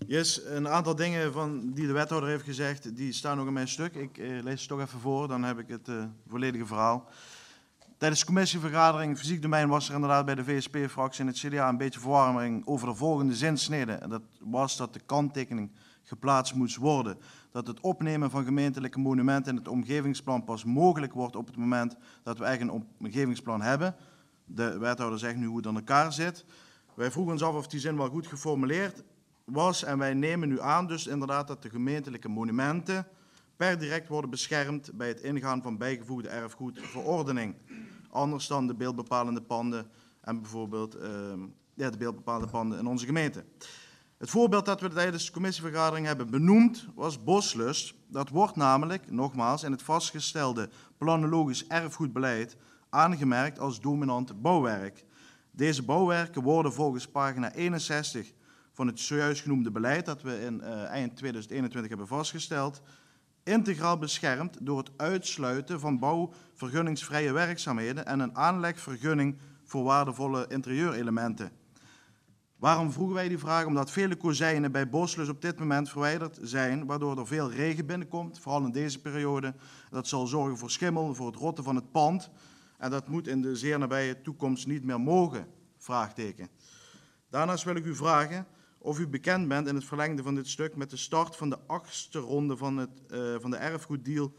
Yes, een aantal dingen die de wethouder heeft gezegd, die staan ook in mijn stuk. Ik lees het toch even voor, dan heb ik het volledige verhaal. Tijdens de commissievergadering fysiek domein was er inderdaad bij de VSP-fractie en het CDA een beetje verwarring over de volgende zinsnede. En dat was dat de kanttekening geplaatst moest worden. Dat het opnemen van gemeentelijke monumenten in het omgevingsplan pas mogelijk wordt op het moment dat we eigenlijk een omgevingsplan hebben. De wethouder zegt nu hoe het aan elkaar zit. Wij vroegen ons af of die zin wel goed geformuleerd was en wij nemen nu aan dus inderdaad dat de gemeentelijke monumenten per direct worden beschermd bij het ingaan van bijgevoegde erfgoedverordening. Anders dan de beeldbepalende panden en bijvoorbeeld de beeldbepalende panden in onze gemeente. Het voorbeeld dat we tijdens de commissievergadering hebben benoemd was Boslust. Dat wordt namelijk, nogmaals, in het vastgestelde planologisch erfgoedbeleid aangemerkt als dominant bouwwerk. Deze bouwwerken worden volgens pagina 61 van het zojuist genoemde beleid dat we in eind 2021 hebben vastgesteld, integraal beschermd door het uitsluiten van bouwvergunningsvrije werkzaamheden en een aanlegvergunning voor waardevolle interieurelementen. Waarom vroegen wij die vraag? Omdat vele kozijnen bij Boslust op dit moment verwijderd zijn, waardoor er veel regen binnenkomt, vooral in deze periode. Dat zal zorgen voor schimmel, voor het rotten van het pand. En dat moet in de zeer nabije toekomst niet meer mogen, vraagteken. Daarnaast wil ik u vragen of u bekend bent in het verlengde van dit stuk met de start van de 8e ronde van de erfgoeddeal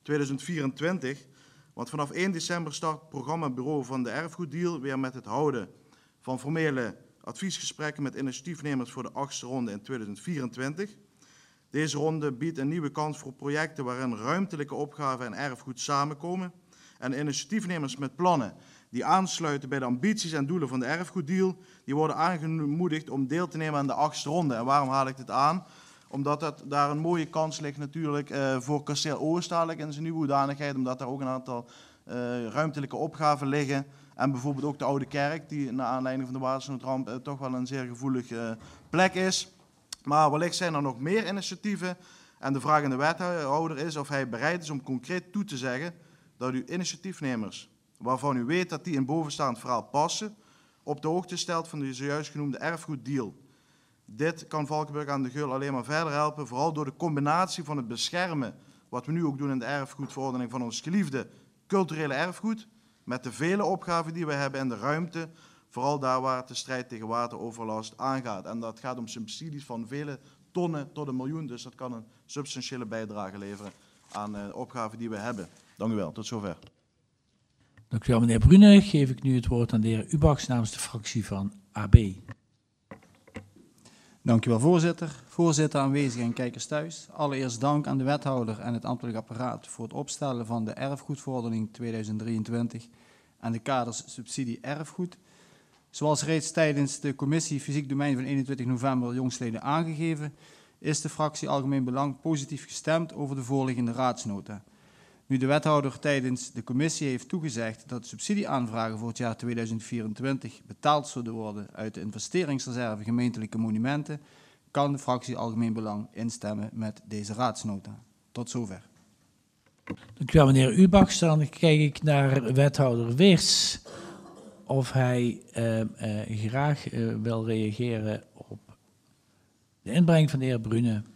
2024. Want vanaf 1 december start het programmabureau van de erfgoeddeal weer met het houden van formele adviesgesprekken met initiatiefnemers voor de 8e ronde in 2024. Deze ronde biedt een nieuwe kans voor projecten waarin ruimtelijke opgaven en erfgoed samenkomen. En initiatiefnemers met plannen die aansluiten bij de ambities en doelen van de erfgoeddeal, die worden aangemoedigd om deel te nemen aan de 8e ronde. En waarom haal ik dit aan? Omdat daar een mooie kans ligt natuurlijk voor Kasteel Oost dadelijk in zijn nieuwe hoedanigheid, omdat daar ook een aantal ruimtelijke opgaven liggen. En bijvoorbeeld ook de Oude Kerk, die naar aanleiding van de watersnoodramp toch wel een zeer gevoelige plek is. Maar wellicht zijn er nog meer initiatieven. En de vraag aan de wethouder is of hij bereid is om concreet toe te zeggen dat u initiatiefnemers, waarvan u weet dat die in bovenstaand verhaal passen, op de hoogte stelt van de zojuist genoemde erfgoeddeal. Dit kan Valkenburg aan de Geul alleen maar verder helpen, vooral door de combinatie van het beschermen, wat we nu ook doen in de erfgoedverordening van ons geliefde culturele erfgoed, met de vele opgaven die we hebben in de ruimte, vooral daar waar het de strijd tegen wateroverlast aangaat. En dat gaat om subsidies van vele tonnen tot 1 miljoen, dus dat kan een substantiële bijdrage leveren aan opgaven die we hebben. Dank u wel, tot zover. Dank u wel, meneer Brune. Geef ik nu het woord aan de heer Ubachs namens de fractie van AB. Dank u wel, voorzitter. Voorzitter, aanwezigen en kijkers thuis. Allereerst dank aan de wethouder en het ambtelijk apparaat voor het opstellen van de erfgoedverordening 2023 en de kaders subsidie erfgoed. Zoals reeds tijdens de commissie Fysiek Domein van 21 november jongstleden aangegeven, is de fractie Algemeen Belang positief gestemd over de voorliggende raadsnota. Nu de wethouder tijdens de commissie heeft toegezegd dat de subsidieaanvragen voor het jaar 2024 betaald zullen worden uit de investeringsreserve gemeentelijke monumenten, kan de fractie Algemeen Belang instemmen met deze raadsnota. Tot zover. Dank u wel, meneer Ubachs. Dan kijk ik naar wethouder Weerts of hij graag wil reageren op de inbreng van de heer Brune.